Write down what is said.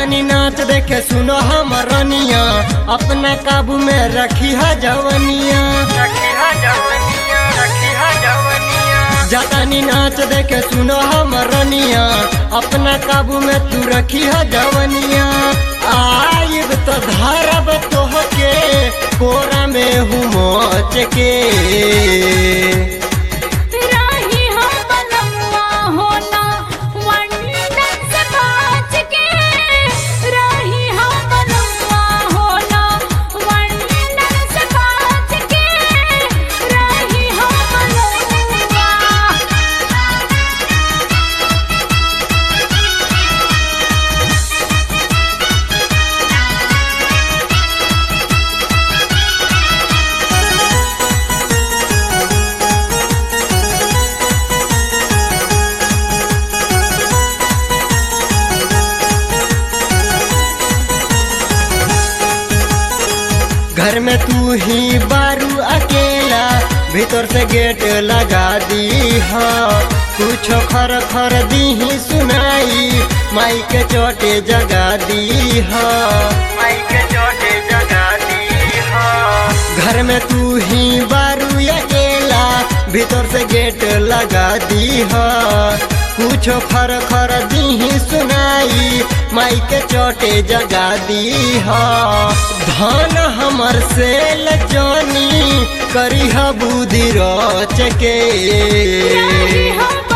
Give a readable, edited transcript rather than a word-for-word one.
जातानी नाच देखे सुनो हम रनिया, अपना काबू में रखी है जवनिया, जातानी नाच देखे सुनो हम रनिया, अपना काबू में तू रखी है जवनिया। आइब तो धरब तोहके कोरा में हूँ मोच के, घर में तू ही बारू अकेला, भीतर से गेट लगा दी है, कुछ खर खर दी ही सुनाई, माई के चोटे जगा दी है, माई के चोटे जगा दी है। घर में तू ही बारू अकेला, भीतर से गेट लगा दी है, कुछ खर खर दी ही सुनाई, माई के चोटे जगा दी है। धन हमर से लजानी करी बुद्धि रोच के।